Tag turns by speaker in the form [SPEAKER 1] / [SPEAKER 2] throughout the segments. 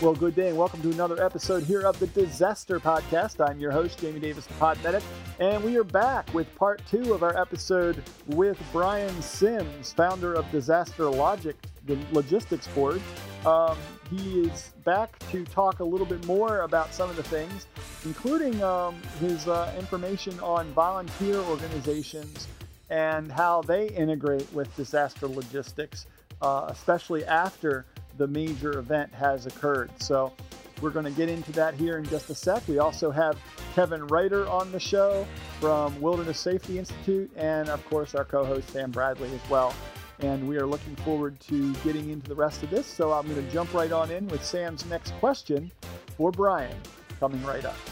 [SPEAKER 1] Well, good day and welcome to another episode here of the Disaster Podcast. I'm your host, Jamie Davis, the Pod Medic, and we are back with part 2 of our episode with Brian Sims, founder of Disaster Logic, the logistics board. He is back to talk a little bit more about some of the things, including his information on volunteer organizations and how they integrate with disaster logistics, especially after the major event has occurred. So we're going to get into that here in just a sec. We also have Kevin Reiter on the show from Wilderness Safety Institute, and of course our co-host Sam Bradley as well. And we are looking forward to getting into the rest of this. So I'm going to jump right on in with Sam's next question for Brian, coming right up.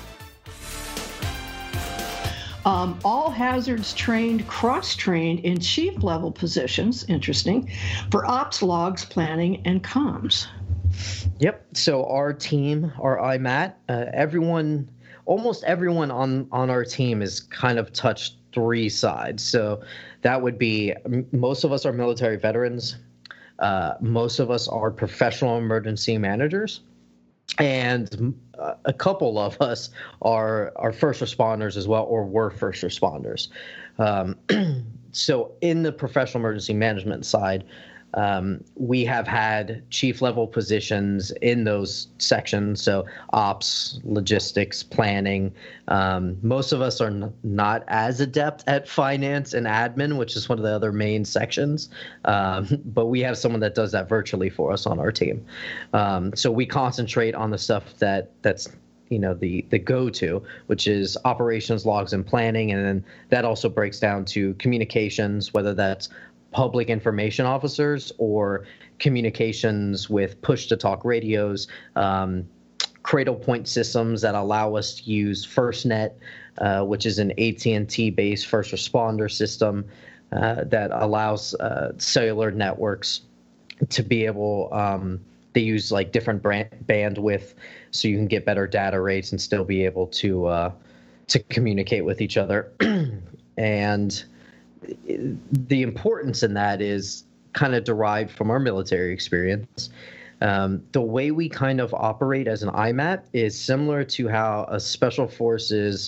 [SPEAKER 2] All hazards trained, cross-trained in chief level positions, interesting, for ops, logs, planning, and comms.
[SPEAKER 3] Yep. So our team, our IMAT, almost everyone on our team is kind of touched 3 sides. So that would be, most of us are military veterans. Most of us are professional emergency managers. And a couple of us are first responders as well, or were first responders. So in the professional emergency management side, we have had chief level positions in those sections. So ops, logistics, planning. Most of us are not as adept at finance and admin, which is one of the other main sections. But we have someone that does that virtually for us on our team. So we concentrate on the stuff that's the go-to, which is operations, logs, and planning. And then that also breaks down to communications, whether that's public information officers or communications with push-to-talk radios, cradle point systems that allow us to use FirstNet, which is an AT&T-based first responder system that allows cellular networks to be able they use like different bandwidth so you can get better data rates and still be able to communicate with each other. And the importance in that is kind of derived from our military experience. The way we kind of operate as an IMAT is similar to how a Special Forces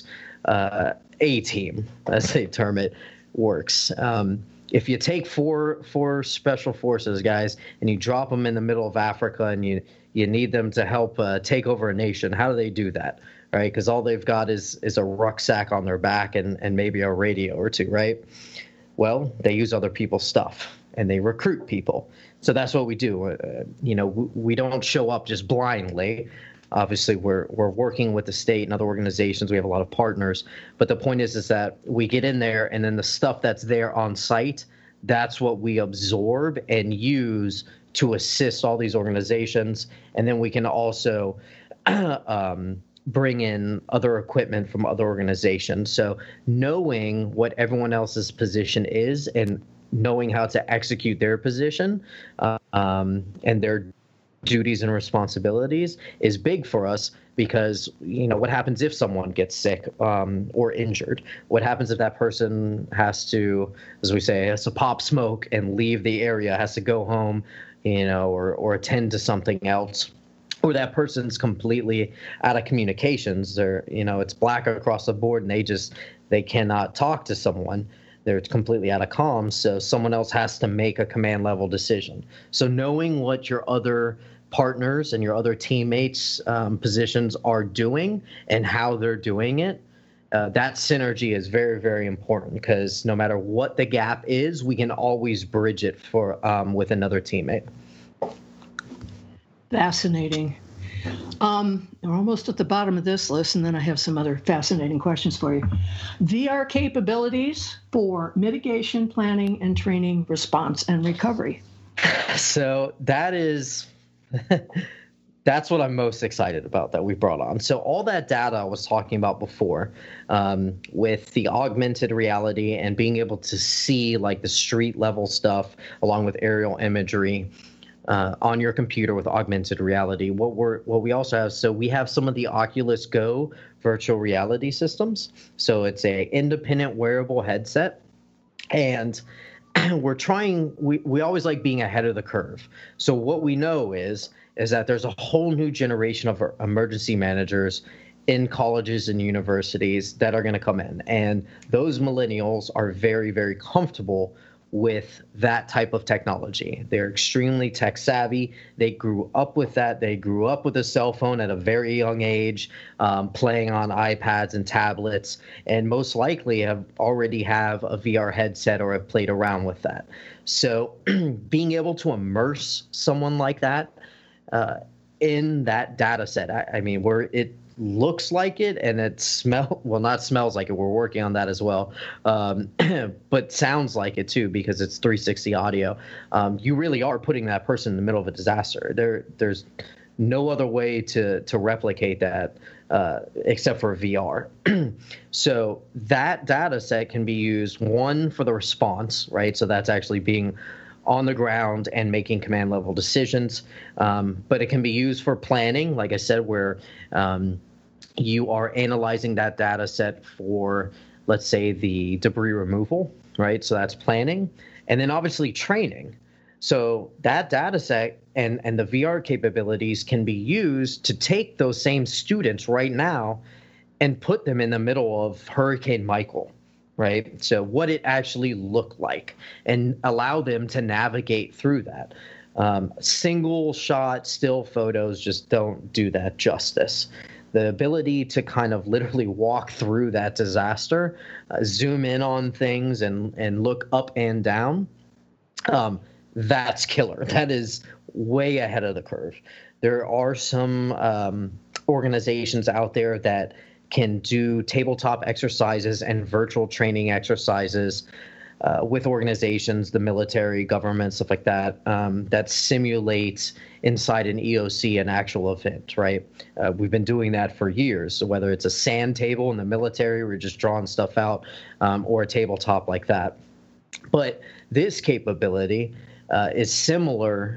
[SPEAKER 3] A-team, as they term it, works. If you take four Special Forces guys and you drop them in the middle of Africa and you need them to help take over a nation, how do they do that? Right? Because all they've got is a rucksack on their back and maybe a radio or two, right? Well, they use other people's stuff and they recruit people. So that's what we do. We don't show up just blindly. Obviously, we're working with the state and other organizations. We have a lot of partners. But the point is that we get in there and then the stuff that's there on site, that's what we absorb and use to assist all these organizations. And then we can also bring in other equipment from other organizations. So knowing what everyone else's position is and knowing how to execute their position and their duties and responsibilities is big for us because, what happens if someone gets sick or injured? What happens if that person has to, as we say, has to pop smoke and leave the area, has to go home, or attend to something else? Or that person's completely out of communications. It's black across the board, and they cannot talk to someone. They're completely out of comms, so someone else has to make a command level decision. So knowing what your other partners and your other teammates' positions are doing and how they're doing it, that synergy is very, very important because no matter what the gap is, we can always bridge it with another teammate.
[SPEAKER 2] Fascinating. We're almost at the bottom of this list, and then I have some other fascinating questions for you. VR capabilities for mitigation, planning, and training, response, and recovery.
[SPEAKER 3] So that's what I'm most excited about that we brought on. So all that data I was talking about before, with the augmented reality and being able to see like the street level stuff along with aerial imagery, on your computer with augmented reality. What we also have, so we have some of the Oculus Go virtual reality systems. So it's a independent wearable headset, and we always like being ahead of the curve. So what we know is that there's a whole new generation of emergency managers in colleges and universities that are going to come in. And those millennials are very, very comfortable with that type of technology. They're extremely tech savvy. They grew up with that. They grew up with a cell phone at a very young age, playing on iPads and tablets, and most likely already have a VR headset or have played around with that. So being able to immerse someone like that in that data set, I mean, where it looks like it and it not smells like it, we're working on that as well, but sounds like it too, because it's 360 audio. You really are putting that person in the middle of a disaster. There's no other way to replicate that except for VR. So that data set can be used, one, for the response, right? So that's actually being on the ground and making command level decisions. But it can be used for planning, like I said, where you are analyzing that data set for, let's say, the debris removal, right? So that's planning. And then obviously training. So that data set and the VR capabilities can be used to take those same students right now and put them in the middle of Hurricane Michael, right? So what it actually looked like, and allow them to navigate through that. Single shot still photos just don't do that justice. The ability to kind of literally walk through that disaster, zoom in on things and look up and down, that's killer. That is way ahead of the curve. There are some organizations out there that can do tabletop exercises and virtual training exercises with organizations, the military, government, stuff like that, that simulates inside an EOC an actual event, right? We've been doing that for years. So whether it's a sand table in the military, we're just drawing stuff out, or a tabletop like that. But this capability is similar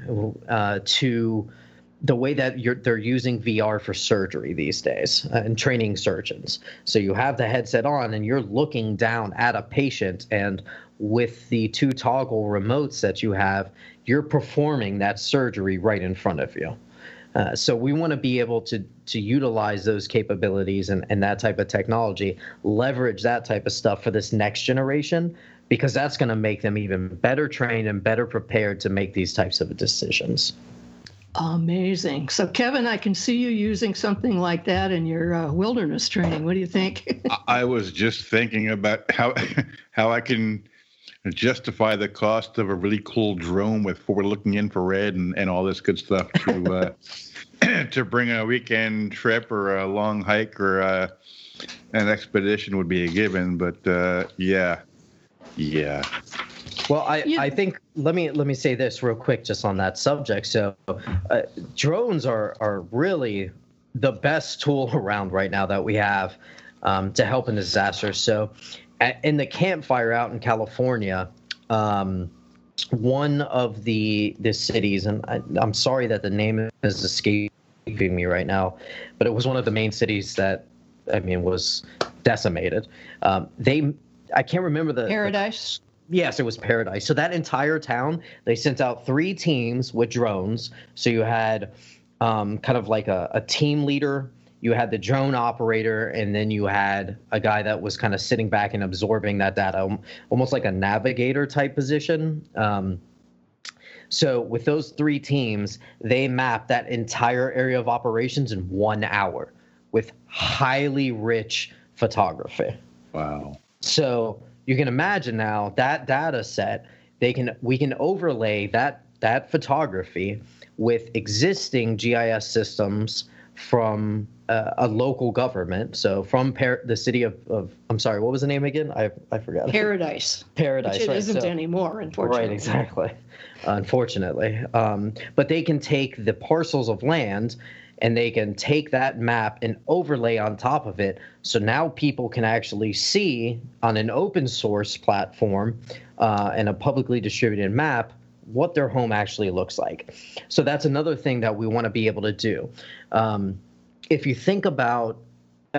[SPEAKER 3] to the way that they're using VR for surgery these days and training surgeons. So you have the headset on and you're looking down at a patient, and with the two toggle remotes that you have, you're performing that surgery right in front of you. So we want to be able to utilize those capabilities and that type of technology, leverage that type of stuff for this next generation, because that's going to make them even better trained and better prepared to make these types of decisions.
[SPEAKER 2] Amazing. So, Kevin, I can see you using something like that in your wilderness training. What do you think?
[SPEAKER 4] I was just thinking about how I can justify the cost of a really cool drone with forward-looking infrared and all this good stuff to to bring a weekend trip or a long hike or an expedition would be a given. But yeah.
[SPEAKER 3] Well, I think let me say this real quick just on that subject. So drones are really the best tool around right now that we have to help in disasters. So in the campfire out in California, one of the cities, and I'm sorry that the name is escaping me right now, but it was one of the main cities that, I mean, was decimated. I can't remember the
[SPEAKER 2] Paradise.
[SPEAKER 3] Yes, it was Paradise. So that entire town, they sent out 3 teams with drones. So you had kind of like a team leader, you had the drone operator, and then you had a guy that was kind of sitting back and absorbing that data, almost like a navigator type position. So with those 3 teams, they mapped that entire area of operations in 1 hour with highly rich photography.
[SPEAKER 4] Wow.
[SPEAKER 3] So you can imagine now that data set, we can overlay that photography with existing GIS systems from a local government. So from the city of I'm sorry, what was the name again? I forgot.
[SPEAKER 2] Paradise.
[SPEAKER 3] Paradise,
[SPEAKER 2] which it
[SPEAKER 3] right?
[SPEAKER 2] isn't anymore, unfortunately.
[SPEAKER 3] Right, exactly. Unfortunately. But they can take the parcels of land and they can take that map and overlay on top of it. So now people can actually see on an open source platform and a publicly distributed map what their home actually looks like. So that's another thing that we want to be able to do. If you think about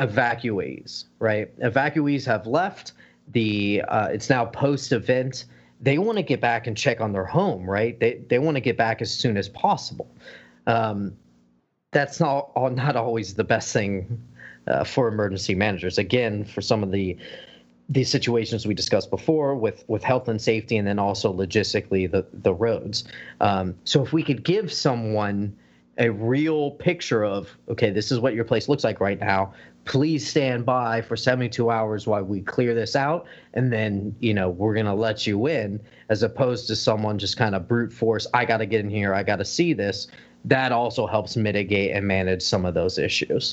[SPEAKER 3] evacuees, right? Evacuees have left. It's now post-event. they want to get back and check on their home, right? They want to get back as soon as possible. That's not always the best thing for emergency managers. Again, for some of the situations we discussed before with health and safety, and then also logistically the roads. So if we could give someone a real picture of, okay, this is what your place looks like right now. Please stand by for 72 hours while we clear this out, and then, we're going to let you in, as opposed to someone just kind of brute force, I got to get in here, I got to see this. That also helps mitigate and manage some of those issues.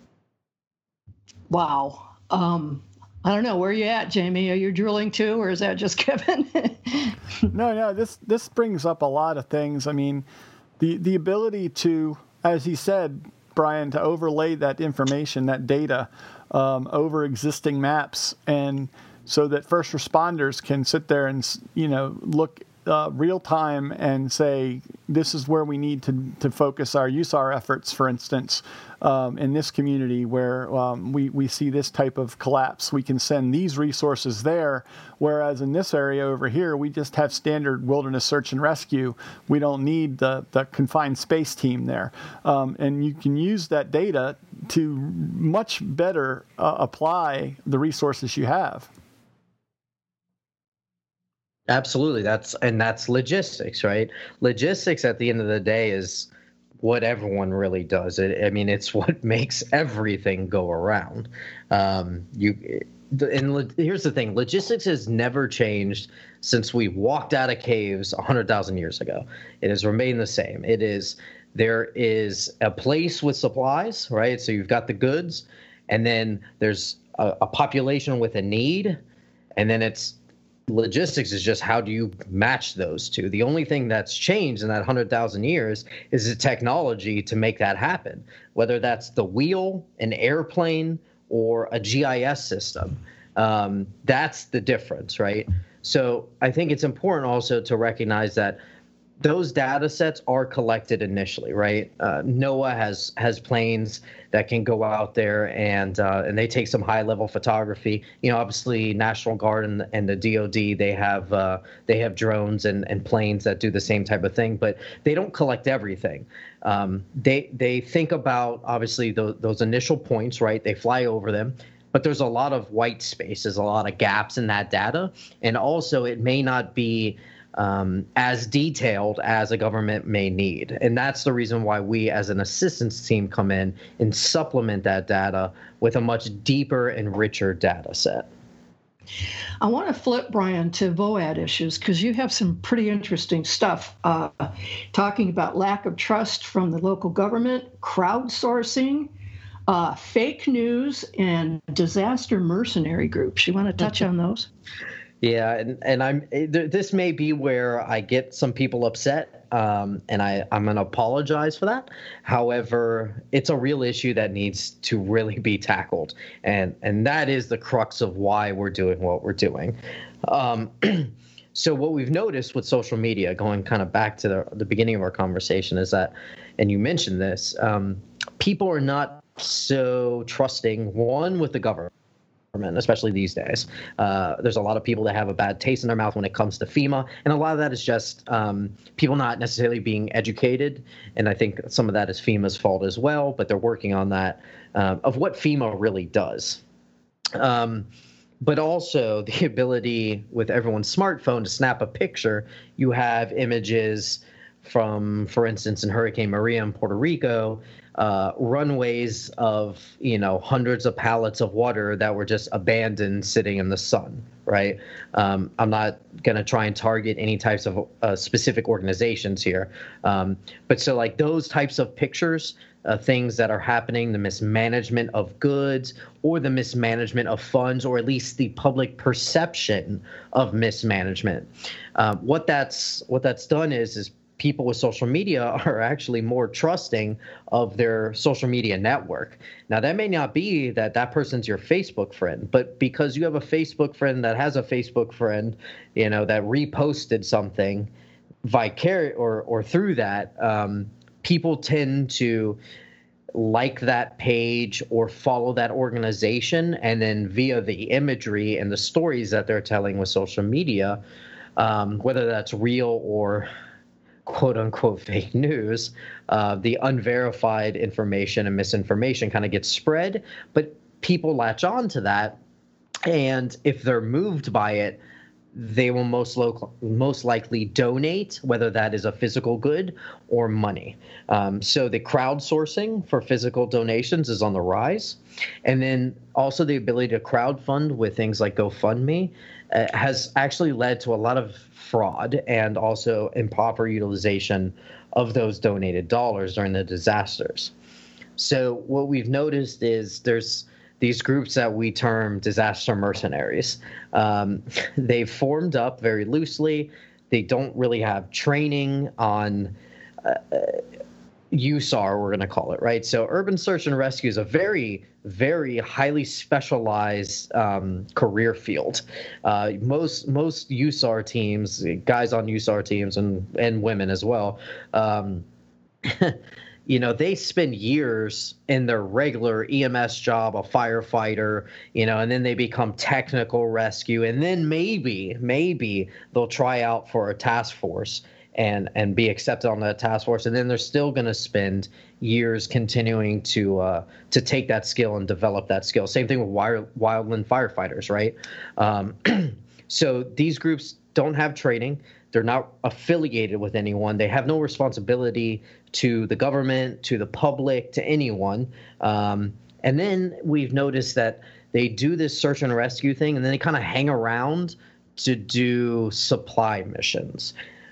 [SPEAKER 2] Wow. I don't know, where are you at, Jamie? Are you drilling too, or is that just Kevin?
[SPEAKER 1] No, this brings up a lot of things. I mean, the ability to, as he said, Brian, to overlay that information, that data, over existing maps, and so that first responders can sit there and, look real time and say, this is where we need to focus our efforts, for instance, in this community where we see this type of collapse. We can send these resources there, whereas in this area over here, we just have standard wilderness search and rescue. We don't need the confined space team there. And you can use that data to much better apply the resources you have.
[SPEAKER 3] Absolutely. That's logistics, right? Logistics at the end of the day is what everyone really does. It's what makes everything go around. Here's the thing. Logistics has never changed since we walked out of caves 100,000 years ago. It has remained the same. There is a place with supplies, right? So you've got the goods, and then there's a population with a need, and then logistics is just how do you match those two. The only thing that's changed in that 100,000 years is the technology to make that happen, whether that's the wheel, an airplane, or a GIS system. That's the difference, right? So I think it's important also to recognize that those data sets are collected initially, right? NOAA has planes that can go out there and they take some high level photography. Obviously National Guard and the DoD, they have drones and planes that do the same type of thing, but they don't collect everything. They think about obviously those initial points, right? They fly over them. But there's a lot of white space, there's a lot of gaps in that data, and also it may not be as detailed as a government may need. And that's the reason why we as an assistance team come in and supplement that data with a much deeper and richer data set.
[SPEAKER 2] I want to flip, Brian, to VOAD issues, because you have some pretty interesting stuff talking about lack of trust from the local government, crowdsourcing, fake news, and disaster mercenary groups. You want to touch on those?
[SPEAKER 3] Yeah, and this may be where I get some people upset, and I'm going to apologize for that. However, it's a real issue that needs to really be tackled, and that is the crux of why we're doing what we're doing. So what we've noticed with social media, going kind of back to the beginning of our conversation, is that, and you mentioned this, people are not so trusting, one, with the government, especially these days. There's a lot of people that have a bad taste in their mouth when it comes to FEMA, and a lot of that is just people not necessarily being educated, and I think some of that is FEMA's fault as well, but they're working on that, of what FEMA really does. But also the ability with everyone's smartphone to snap a picture. You have images from, for instance, in Hurricane Maria in Puerto Rico, runways of, hundreds of pallets of water that were just abandoned sitting in the sun, right? I'm not going to try and target any types of specific organizations here. But so like those types of pictures, things that are happening, the mismanagement of goods or the mismanagement of funds, or at least the public perception of mismanagement. What that's done is people with social media are actually more trusting of their social media network. Now, that may not be that person's your Facebook friend, but because you have a Facebook friend that has a Facebook friend, that reposted something or through that, people tend to like that page or follow that organization, and then via the imagery and the stories that they're telling with social media, whether that's real or quote unquote fake news, the unverified information and misinformation kind of gets spread, but people latch on to that. And if they're moved by it, they will most likely donate, whether that is a physical good or money. So the crowdsourcing for physical donations is on the rise. And then also the ability to crowdfund with things like GoFundMe has actually led to a lot of fraud and also improper utilization of those donated dollars during the disasters. So what we've noticed is there's these groups that we term disaster mercenaries. They've formed up very loosely. They don't really have training on USAR, we're going to call it, right? So urban search and rescue is a very, very highly specialized career field. Most USAR teams, guys on USAR teams and women as well, they spend years in their regular EMS job, a firefighter, and then they become technical rescue. And then maybe they'll try out for a task force and be accepted on that task force. And then they're still going to spend years continuing to take that skill and develop that skill. Same thing with wildland firefighters, right? So these groups don't have training. They're not affiliated with anyone. They have no responsibility to the government, to the public, to anyone. And then we've noticed that they do this search and rescue thing, and then they kind of hang around to do supply missions.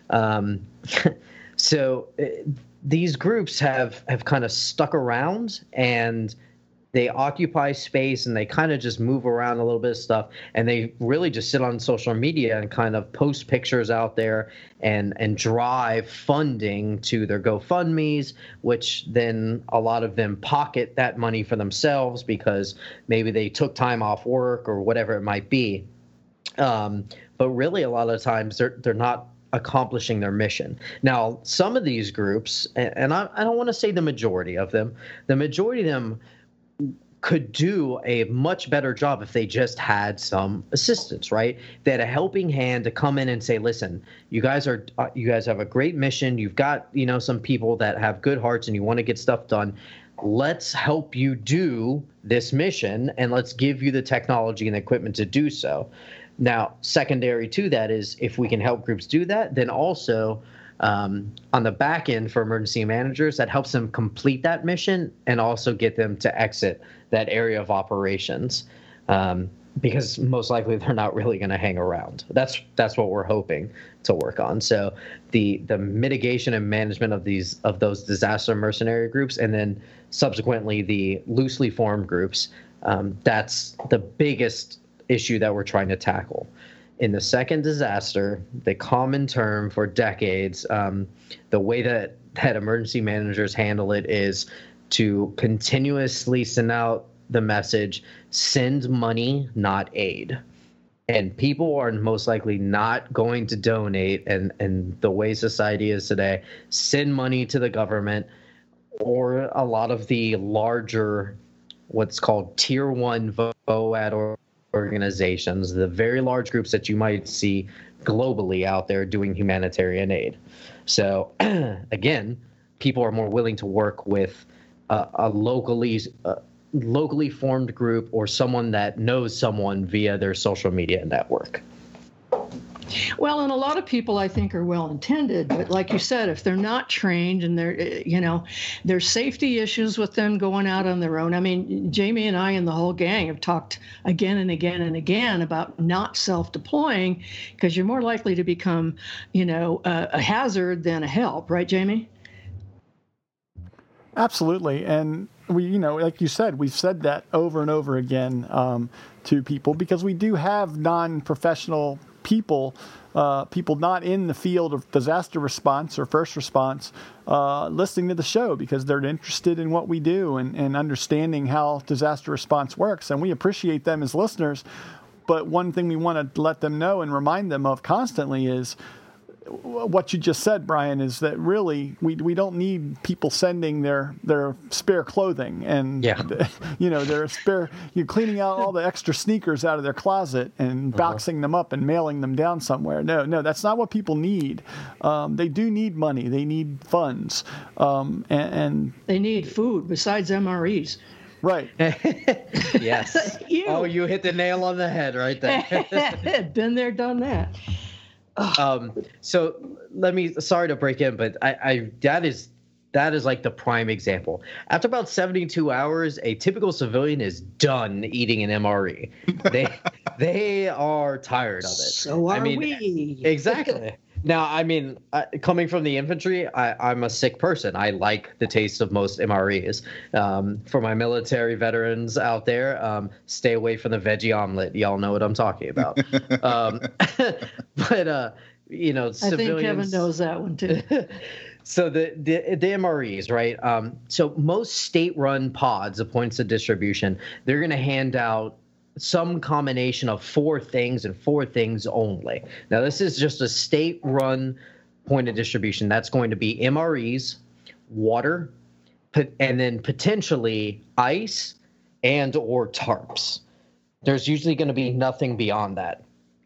[SPEAKER 3] So these groups have kind of stuck around, and they occupy space, and they kind of just move around a little bit of stuff, and they really just sit on social media and kind of post pictures out there and drive funding to their GoFundMes, which then a lot of them pocket that money for themselves because maybe they took time off work or whatever it might be. But really, a lot of times they're not accomplishing their mission. Now, some of these groups, and I don't want to say the majority of them could do a much better job if they just had some assistance, right? They had a helping hand to come in and say, listen, you guys have a great mission. You've got, some people that have good hearts and you want to get stuff done. Let's help you do this mission, and let's give you the technology and the equipment to do so. Now, secondary to that is if we can help groups do that, then also on the back end for emergency managers, that helps them complete that mission and also get them to exit that area of operations, because most likely they're not really going to hang around. That's what we're hoping to work on. So the mitigation and management of those disaster mercenary groups, and then subsequently the loosely formed groups, that's the biggest issue that we're trying to tackle. In the second disaster, the common term for decades, the way that emergency managers handle it is to continuously send out the message, send money, not aid. And people are most likely not going to donate, and the way society is today, send money to the government or a lot of the larger, what's called tier 1 VOAD organizations, the very large groups that you might see globally out there doing humanitarian aid. So again, people are more willing to work with a locally formed group or someone that knows someone via their social media network.
[SPEAKER 2] Well, and a lot of people, I think, are well-intended, but like you said, if they're not trained and there's safety issues with them going out on their own. I mean, Jamie and I and the whole gang have talked again and again and again about not self-deploying because you're more likely to become, a hazard than a help, right, Jamie?
[SPEAKER 1] Absolutely. And we, like you said, we've said that over and over again to people because we do have non-professional people not in the field of disaster response or first response listening to the show because they're interested in what we do and understanding how disaster response works. And we appreciate them as listeners. But one thing we want to let them know and remind them of constantly is what you just said, Brian, is that really we don't need people sending their spare clothing and their spare cleaning out all the extra sneakers out of their closet and boxing them up and mailing them down somewhere. No, that's not what people need. They do need money. They need funds, and
[SPEAKER 2] they need food besides MREs.
[SPEAKER 1] Right.
[SPEAKER 3] Yes. You hit the nail on the head right there.
[SPEAKER 2] Been there, done that.
[SPEAKER 3] So sorry to break in, but that is like the prime example. After about 72 hours, a typical civilian is done eating an MRE. They are tired of it.
[SPEAKER 2] So are we.
[SPEAKER 3] Exactly. Now, coming from the infantry, I'm a sick person. I like the taste of most MREs. For my military veterans out there, stay away from the veggie omelet. Y'all know what I'm talking about. But civilians.
[SPEAKER 2] I think Kevin knows that one too.
[SPEAKER 3] So the MREs, right? So most state-run pods, the points of distribution, they're going to hand out some combination of 4 things and 4 things only. Now, this is just a state-run point of distribution. That's going to be MREs, water, and then potentially ice and or tarps. There's usually going to be nothing beyond that,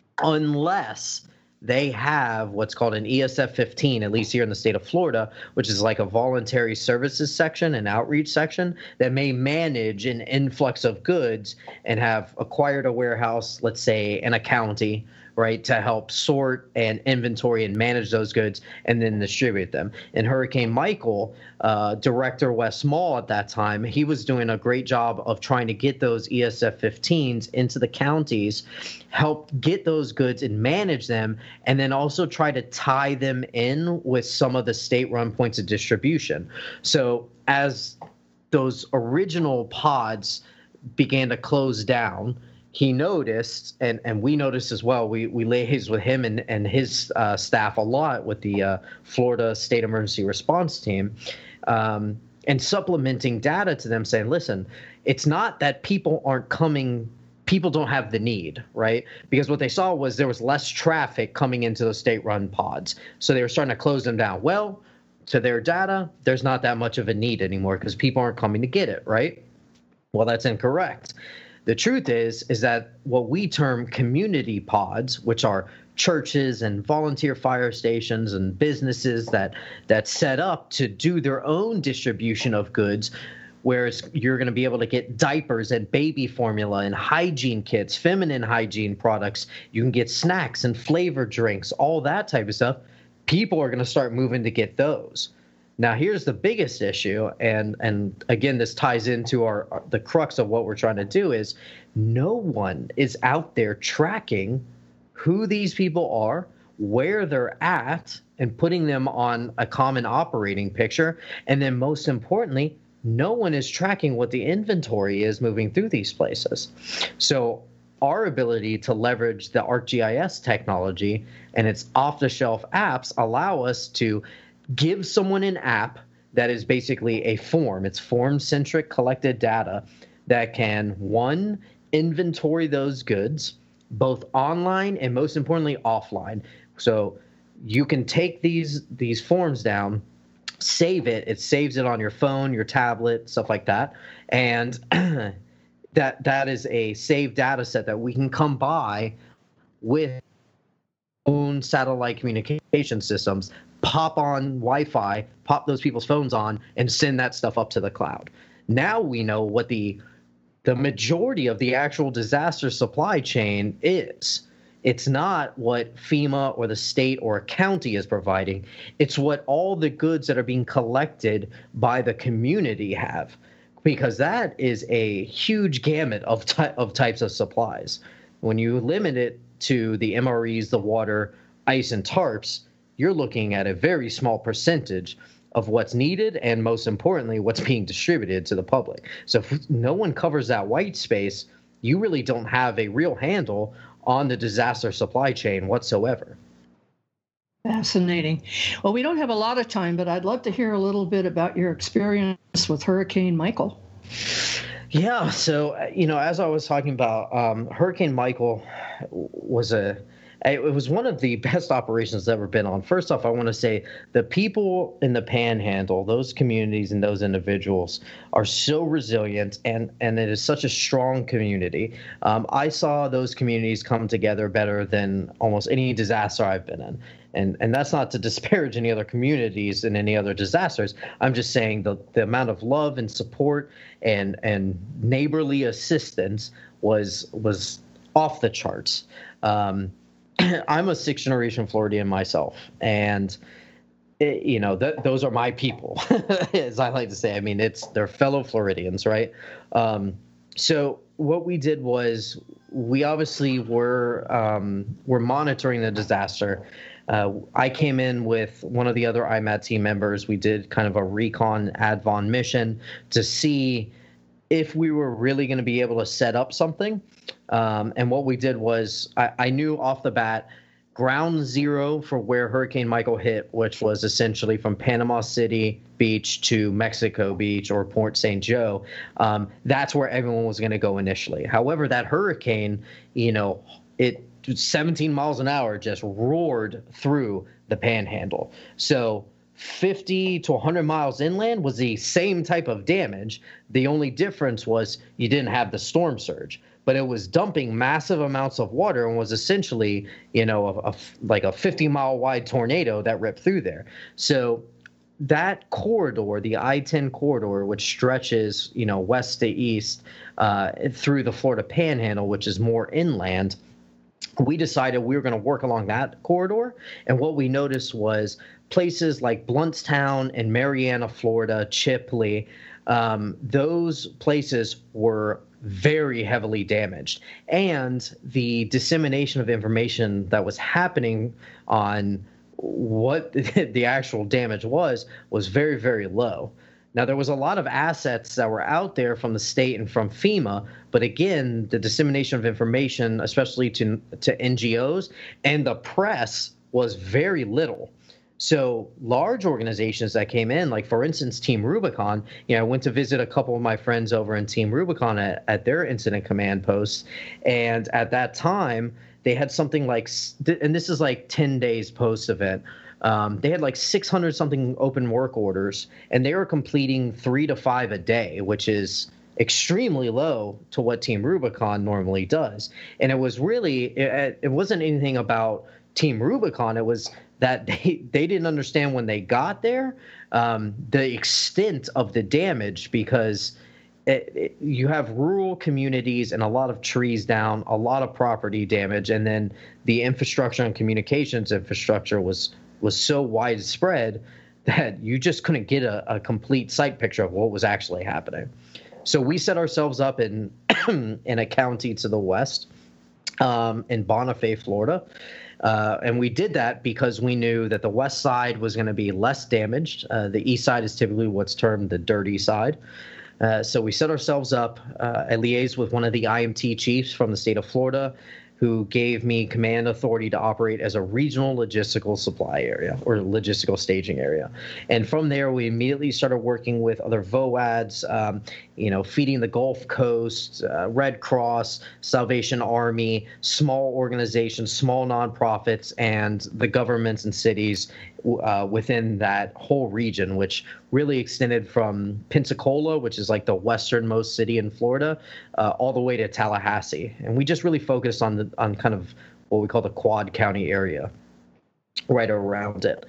[SPEAKER 3] unless they have what's called an ESF 15, at least here in the state of Florida, which is like a voluntary services section, an outreach section that may manage an influx of goods and have acquired a warehouse, let's say in a county, right, to help sort and inventory and manage those goods and then distribute them. In Hurricane Michael, Director Wes Mall at that time, he was doing a great job of trying to get those ESF 15s into the counties, help get those goods and manage them, and then also try to tie them in with some of the state-run points of distribution. So as those original pods began to close down, he noticed, and we noticed as well, we liaised with him and his staff a lot with the Florida State Emergency Response Team, and supplementing data to them saying, listen, it's not that people aren't coming, people don't have the need, right? Because what they saw was there was less traffic coming into those state-run pods. So they were starting to close them down. Well, to their data, there's not that much of a need anymore because people aren't coming to get it, right? Well, that's incorrect. The truth is that what we term community pods, which are churches and volunteer fire stations and businesses that set up to do their own distribution of goods, whereas you're going to be able to get diapers and baby formula and hygiene kits, feminine hygiene products. You can get snacks and flavored drinks, all that type of stuff. People are going to start moving to get those. Now, here's the biggest issue, and again, this ties into the crux of what we're trying to do is no one is out there tracking who these people are, where they're at, and putting them on a common operating picture. And then most importantly, no one is tracking what the inventory is moving through these places. So our ability to leverage the ArcGIS technology and its off-the-shelf apps allow us to give someone an app that is basically a form. It's form-centric collected data that can, 1, inventory those goods, both online and most importantly offline. So you can take these forms down, save it. It saves it on your phone, your tablet, stuff like that. And that is a saved data set that we can come by with own satellite communication systems, pop on Wi-Fi, pop those people's phones on, and send that stuff up to the cloud. Now we know what the majority of the actual disaster supply chain is. It's not what FEMA or the state or a county is providing. It's what all the goods that are being collected by the community have, because that is a huge gamut of types of supplies. When you limit it to the MREs, the water, ice, and tarps, you're looking at a very small percentage of what's needed and, most importantly, what's being distributed to the public. So if no one covers that white space, you really don't have a real handle on the disaster supply chain whatsoever.
[SPEAKER 2] Fascinating. Well, we don't have a lot of time, but I'd love to hear a little bit about your experience with Hurricane Michael. Yeah,
[SPEAKER 3] so, as I was talking about, Hurricane Michael was It was one of the best operations I've ever been on. First off, I want to say the people in the Panhandle, those communities and those individuals are so resilient, and it is such a strong community. I saw those communities come together better than almost any disaster I've been in. And that's not to disparage any other communities and any other disasters. I'm just saying the amount of love and support and neighborly assistance was off the charts. I'm a sixth generation Floridian myself, and those are my people, as I like to say. I mean, they're fellow Floridians, right? So what we did was we obviously were monitoring the disaster. I came in with one of the other IMAT team members. We did kind of a recon advon mission to see if we were really going to be able to set up something. And what we did was I knew off the bat ground zero for where Hurricane Michael hit, which was essentially from Panama City Beach to Mexico Beach or Port St. Joe. That's where everyone was going to go initially. However, that hurricane, it 17 miles an hour just roared through the Panhandle. So 50 to 100 miles inland was the same type of damage. The only difference was you didn't have the storm surge, but it was dumping massive amounts of water and was essentially, like a 50-mile wide tornado that ripped through there. So that corridor, the I-10 corridor, which stretches, west to east through the Florida Panhandle, which is more inland, we decided we were going to work along that corridor. And what we noticed was places like Bluntstown and Marianna, Florida, Chipley, those places were very heavily damaged. And the dissemination of information that was happening on what the actual damage was very, very low. Now, there was a lot of assets that were out there from the state and from FEMA, but again, the dissemination of information, especially to NGOs and the press, was very little. So large organizations that came in, like, for instance, Team Rubicon, I went to visit a couple of my friends over in Team Rubicon at their incident command posts, and at that time, they had something like, and this is like 10 days post-event, they had like 600 something open work orders, and they were completing 3 to 5 a day, which is extremely low to what Team Rubicon normally does. And it was really, it wasn't anything about Team Rubicon. It was that they didn't understand when they got there the extent of the damage, because you have rural communities and a lot of trees down, a lot of property damage, and then the infrastructure and communications infrastructure was so widespread that you just couldn't get a complete sight picture of what was actually happening. So we set ourselves up in a county to the west, in Bonifay, Florida. And we did that because we knew that the west side was going to be less damaged. The east side is typically what's termed the dirty side. So we set ourselves up. I liaised with one of the IMT chiefs from the state of Florida, who gave me command authority to operate as a regional logistical supply area or logistical staging area. And from there, we immediately started working with other VOADs, feeding the Gulf Coast, Red Cross, Salvation Army, small organizations, small nonprofits, and the governments and cities within that whole region, which really extended from Pensacola, which is like the westernmost city in Florida, all the way to Tallahassee. And we just really focused on kind of what we call the Quad County area right around it.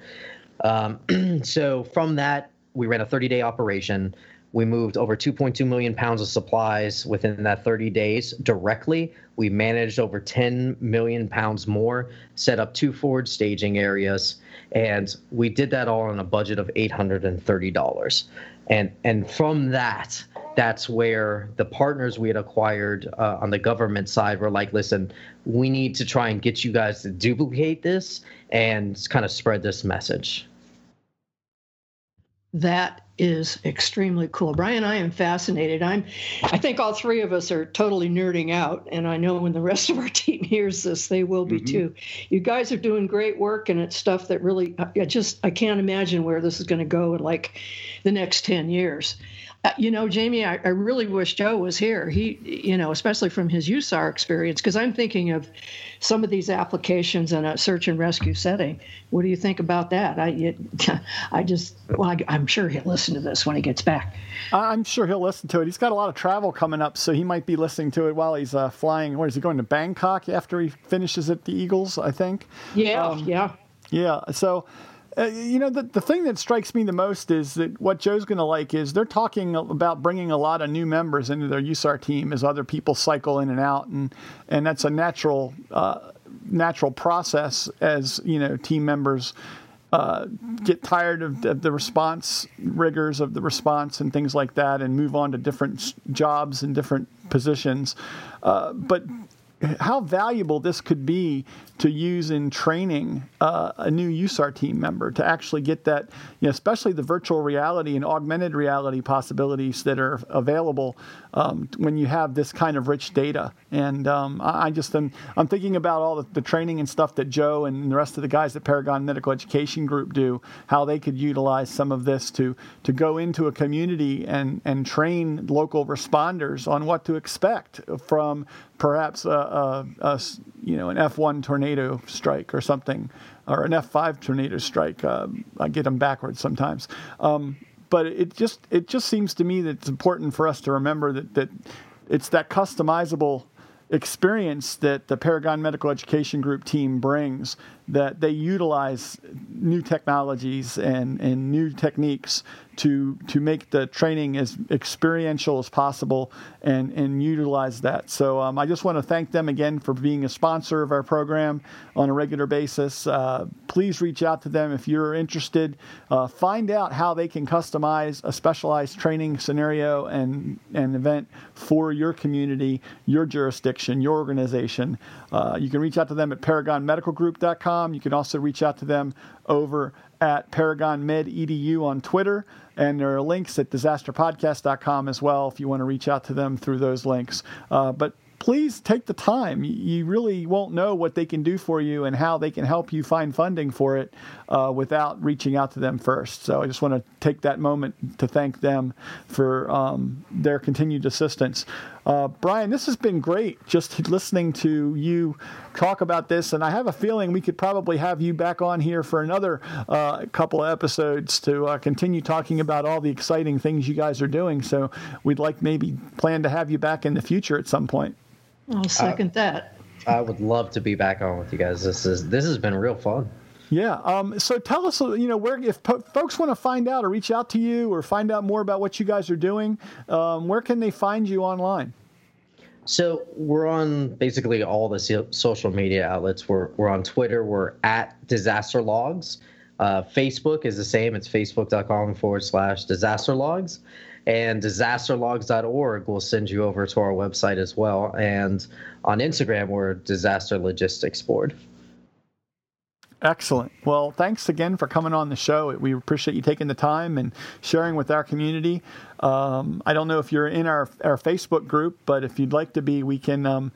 [SPEAKER 3] So from that, we ran a 30-day operation. We moved over 2.2 million pounds of supplies within that 30 days directly. We managed over 10 million pounds more, set up 2 forward staging areas, and we did that all on a budget of $830. And from that, that's where the partners we had acquired on the government side were like, listen, we need to try and get you guys to duplicate this and kind of spread this message.
[SPEAKER 2] That is extremely cool. Brian, I am fascinated. I think all three of us are totally nerding out, and I know when the rest of our team hears this, they will be too. You guys are doing great work, and it's stuff that really, I can't imagine where this is going to go in like the next 10 years. Jamie, I really wish Joe was here. He, especially from his USAR experience, because I'm thinking of some of these applications in a search and rescue setting. What do you think about that? I'm sure he'll listen to this when he gets back.
[SPEAKER 1] I'm sure he'll listen to it. He's got a lot of travel coming up, so he might be listening to it while he's flying. Where is he going, to Bangkok after he finishes at the Eagles, I think?
[SPEAKER 2] Yeah.
[SPEAKER 1] So... the thing that strikes me the most is that what Joe's going to like is they're talking about bringing a lot of new members into their USAR team as other people cycle in and out. And that's a natural process as, team members get tired of the response rigors of the response and things like that and move on to different jobs and different positions. But how valuable this could be to use in training a new USAR team member to actually get that, especially the virtual reality and augmented reality possibilities that are available when you have this kind of rich data. And I'm thinking about all the training and stuff that Joe and the rest of the guys at Paragon Medical Education Group do, how they could utilize some of this to go into a community and train local responders on what to expect from perhaps an F1 tornado strike or something, or an F5 tornado strike. I get them backwards sometimes. But it just seems to me that it's important for us to remember that it's that customizable experience that the Paragon Medical Education Group team brings, that they utilize new technologies and new techniques to make the training as experiential as possible and utilize that. So I just want to thank them again for being a sponsor of our program on a regular basis. Please reach out to them if you're interested. Find out how they can customize a specialized training scenario and event for your community, your jurisdiction, your organization. You can reach out to them at paragonmedicalgroup.com. You can also reach out to them over at ParagonMedEDU on Twitter. And there are links at disasterpodcast.com as well if you want to reach out to them through those links. But please take the time. You really won't know what they can do for you and how they can help you find funding for it without reaching out to them first. So I just want to take that moment to thank them for their continued assistance. Brian, this has been great just listening to you talk about this, and I have a feeling we could probably have you back on here for another couple of episodes to continue talking about all the exciting things you guys are doing. So we'd maybe plan to have you back in the future at some point.
[SPEAKER 2] I'll second that.
[SPEAKER 3] I would love to be back on with you guys. This has been real fun.
[SPEAKER 1] Yeah. So tell us, where if folks want to find out or reach out to you or find out more about what you guys are doing, where can they find you online?
[SPEAKER 3] So we're on basically all the social media outlets. We're on Twitter. We're at Disaster Logs. Facebook is the same. It's facebook.com/Disaster Logs. And disasterlogs.org will send you over to our website as well. And on Instagram, we're Disaster Logistics Board.
[SPEAKER 1] Excellent. Well, thanks again for coming on the show. We appreciate you taking the time and sharing with our community. I don't know if you're in our Facebook group, but if you'd like to be, we can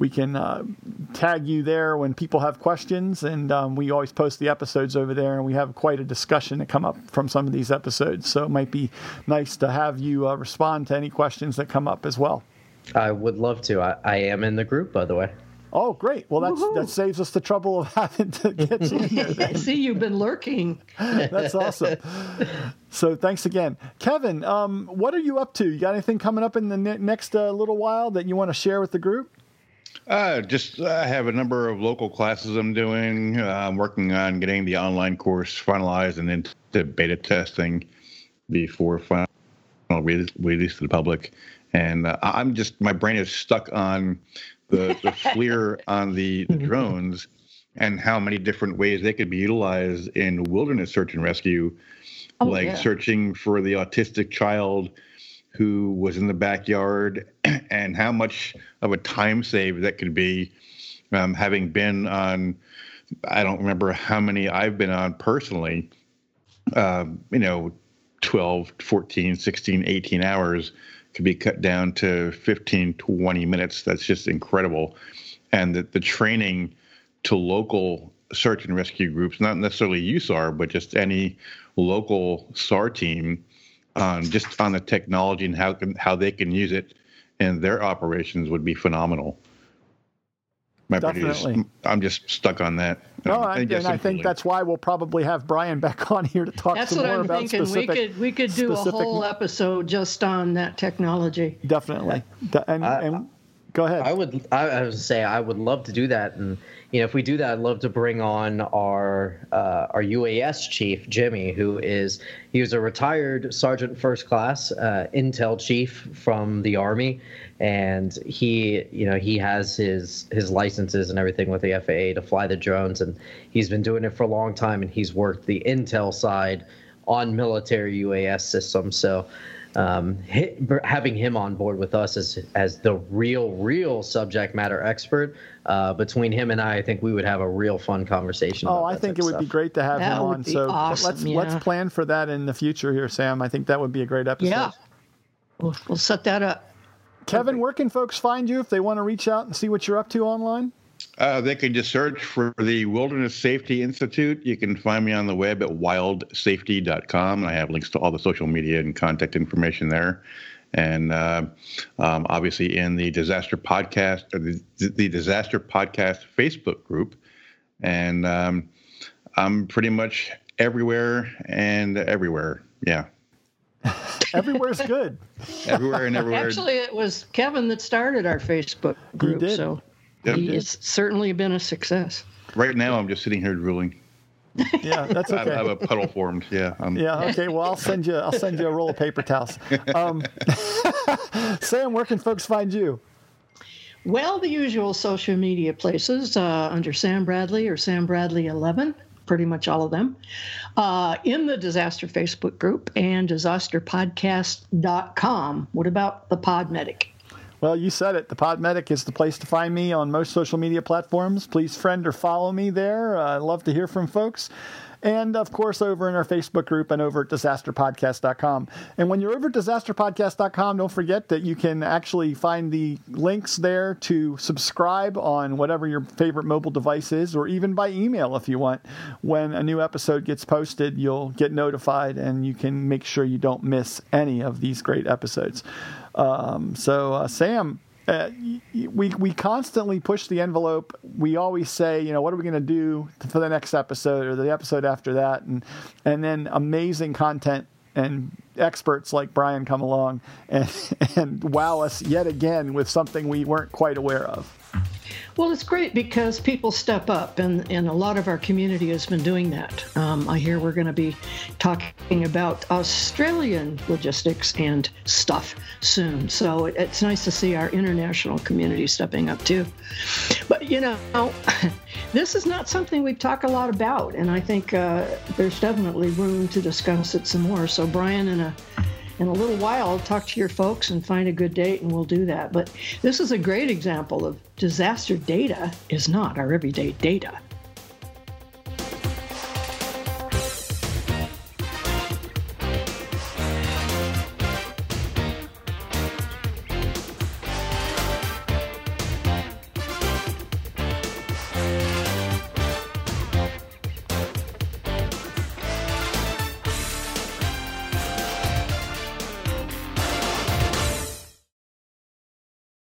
[SPEAKER 1] tag you there when people have questions, and we always post the episodes over there, and we have quite a discussion to come up from some of these episodes. So it might be nice to have you respond to any questions that come up as well.
[SPEAKER 3] I would love to. I am in the group, by the way.
[SPEAKER 1] Oh, great. Well, that saves us the trouble of having to get you in there.
[SPEAKER 2] I see you've been lurking.
[SPEAKER 1] That's awesome. So thanks again. Kevin, what are you up to? You got anything coming up in the next little while that you want to share with the group?
[SPEAKER 4] I have a number of local classes I'm doing. I'm working on getting the online course finalized and into beta testing before final release to the public. And my brain is stuck on the FLIR on the drones and how many different ways they could be utilized in wilderness search and rescue, searching for the autistic child who was in the backyard, and how much of a time save that could be. Having been on, I don't remember how many I've been on personally, 20 12, 14, 16, 18 hours could be cut down to 15, 20 minutes. That's just incredible. And the training to local search and rescue groups, not necessarily USAR, but just any local SAR team, just on the technology and how they can use it in their operations would be phenomenal.
[SPEAKER 1] Definitely.
[SPEAKER 4] I'm just stuck on that.
[SPEAKER 1] No, and I think that's why we'll probably have Brian back on here to talk some more about specific.
[SPEAKER 2] That's what I'm thinking. We could do a whole episode just on that technology.
[SPEAKER 1] Definitely. And go ahead.
[SPEAKER 3] I would say I would love to do that, and if we do that, I'd love to bring on our UAS chief, Jimmy, he was a retired Sergeant First Class Intel chief from the Army, and he has his licenses and everything with the FAA to fly the drones, and he's been doing it for a long time, and he's worked the Intel side on military UAS systems. So having him on board with us as the real subject matter expert, between him and I think we would have a real fun conversation.
[SPEAKER 1] I think it would be great to have him on. So awesome. let's plan for that in the future here, Sam. I think that would be a great episode.
[SPEAKER 2] Yeah, we'll set that up.
[SPEAKER 1] Kevin, where can folks find you if they want to reach out and see what you're up to online?
[SPEAKER 4] They can just search for the Wilderness Safety Institute. You can find me on the web at wildsafety.com. I have links to all the social media and contact information there. And obviously in the Disaster Podcast, or the Disaster Podcast Facebook group. And I'm pretty much everywhere and everywhere. Yeah.
[SPEAKER 1] Everywhere's good.
[SPEAKER 4] Everywhere and everywhere.
[SPEAKER 2] Actually, it was Kevin that started our Facebook group.
[SPEAKER 1] He did.
[SPEAKER 2] So he has certainly been a success.
[SPEAKER 4] Right now, I'm just sitting here drooling.
[SPEAKER 1] Yeah, that's okay.
[SPEAKER 4] I have a puddle formed. Yeah.
[SPEAKER 1] Yeah. Okay. Well, I'll send you a roll of paper towels. Sam, where can folks find you?
[SPEAKER 2] Well, the usual social media places under Sam Bradley or Sam Bradley 11. Pretty much all of them, in the Disaster Facebook group and disasterpodcast.com. What about the Podmedic?
[SPEAKER 1] Well, you said it. The Podmedic is the place to find me on most social media platforms. Please friend or follow me there. I'd love to hear from folks. And, of course, over in our Facebook group and over at disasterpodcast.com. And when you're over at disasterpodcast.com, don't forget that you can actually find the links there to subscribe on whatever your favorite mobile device is, or even by email if you want. When a new episode gets posted, you'll get notified and you can make sure you don't miss any of these great episodes. Sam, we constantly push the envelope. We always say, what are we going to do for the next episode or the episode after that? And then amazing content and experts like Brian come along and wow us yet again with something we weren't quite aware of.
[SPEAKER 2] Well, it's great because people step up, and a lot of our community has been doing that. I hear we're going to be talking about Australian logistics and stuff soon. So it's nice to see our international community stepping up too. But, this is not something we talk a lot about, and I think there's definitely room to discuss it some more. So, Brian, in a little while, I'll talk to your folks and find a good date, and we'll do that. But this is a great example of disaster data is not our everyday data.